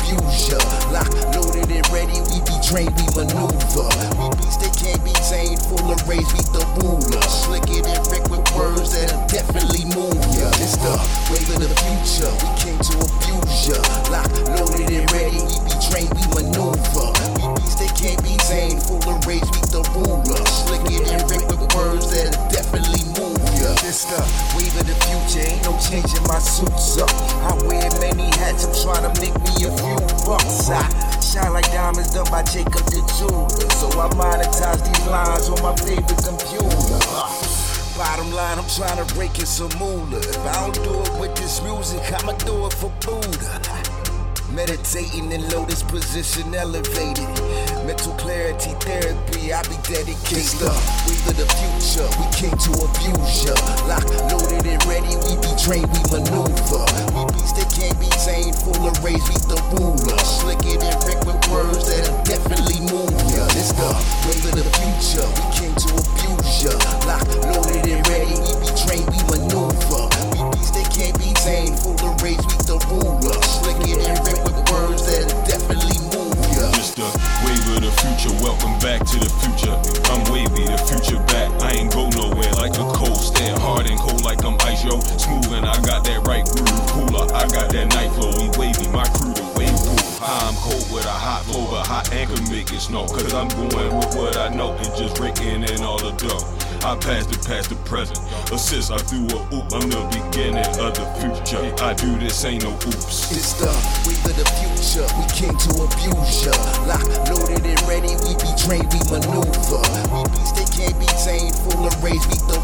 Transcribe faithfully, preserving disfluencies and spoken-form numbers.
abuse ya. Lock, loaded and ready, we be trained, we maneuver. We beats they can't be tamed, full of rage, beat the ruler. Slick it and Rick with words that'll definitely move ya. It's the wave of the future, we came to abuse ya. Lock, loaded and ready, we be trained, we maneuver. We beats they can't be tamed, full of rage, beat the ruler. Slick it and Rick with words that'll definitely move ya. It's the wave of the future, ain't no changing my suits up. I wear many hats, I'm trying to make me a few bucks. I shine like diamonds done by Jacob the jeweler, so I monetize these lines on my favorite computer. Uh, bottom line, I'm trying to break in some moolah. If I don't do it with this music, I'ma do it for Buddha. Meditating in lotus position, elevated. Mental clarity therapy, I be dedicated. It's the wave of the future, we came to abuse ya. Lock, loaded and ready, we be trained, we maneuver. We beats they can't be tamed, full of rage, beat the ruler. Slick it and Rick with words that'll definitely move ya. It's the wave of the future, we came to abuse ya. Lock, loaded and ready, we be trained, we maneuver. We beats they can't be tamed, full of rage, beat the ruler. Slick it and Rick with words that'll definitely move ya. It's the wave of the future, welcome back to the future. I'm wavy, the future back, I ain't go nowhere like a cold. Stand hard and cold like I'm ice, yo. Smooth and I got that right groove. Cooler, I got that night flow. We wavy, my crew the wave crew. I'm cold with a hot flow, but hot anchor make it snow. Cause I'm going with what I know, it's just raking in all the dough. I passed it past the present. Assist, I threw a oop. I'm the beginning of the future. I do this, ain't no oops. It's the wave of the future, we came to abuse ya. Lock, loaded and ready, we be trained, we maneuver. We beats they can't be tamed, full of rage, beat the